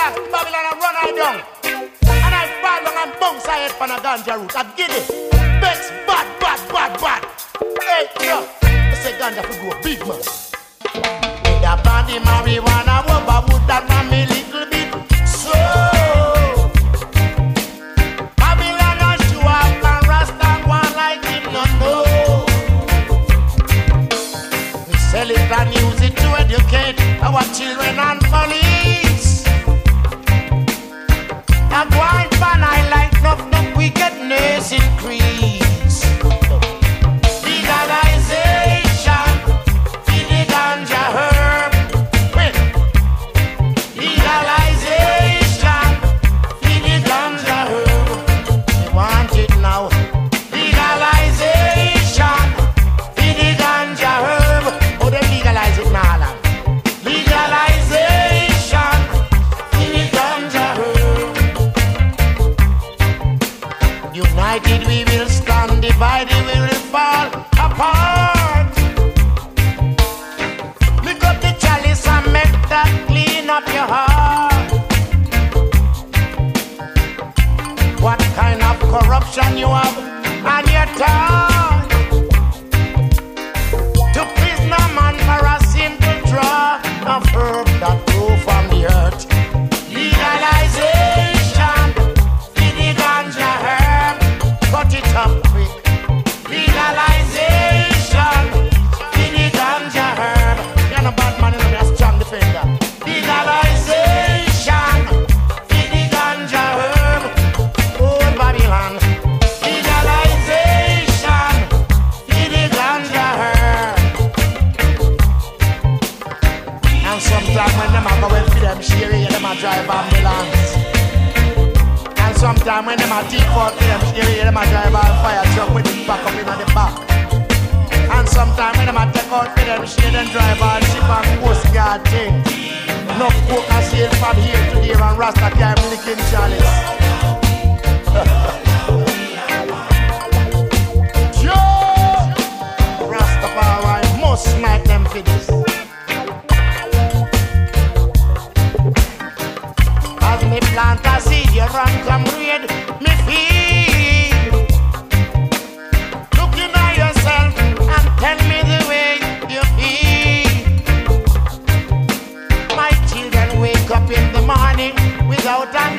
relax. Babylon I run I down. And I fall down and bounce I head from a ganja root. I get it. Bex bad. Hey, yo. I say ganja for grow big man. With a bandy marijuana, I would that man me little bit. So Babylon I show up and Rasta one like him not know. We sell it and use it to educate our children and police. I go and fan I like no wickedness increase. Legalization in the ganja herb. Wait. Legalization in the ganja herb. They want it now. Legalization in the ganja herb. Oh, they legalize it now, land. Legalization in the ganja herb. United we will stand, divided we will fall apart. Lick up the chalice and make that clean up your heart. What kind of corruption you have on your tongue? To prisoner man for a simple draw of herb that grow from the earth. Legalization in the ganja herb. Cut it up quick. Legalization in the ganja herb. You're no bad man, you're a strong defender. Legalization in the ganja herb. Old Babylon. Legalization in the ganja herb. And sometimes when them a go and feed them sherry, them a drive ambulance. And sometimes when them a deep out for them area, them a drive on fire truck with it back up in the back. And sometimes when them a take out for them shade and drive on ship and coast guard thing. No coke and sail from here to there and Rasta carry licking chalice. Joe! Rastafari must snipe them for this. As me plant a seed, you run come raid me feed. Looking at yourself and tell me the way you feel. My children wake up in the morning without an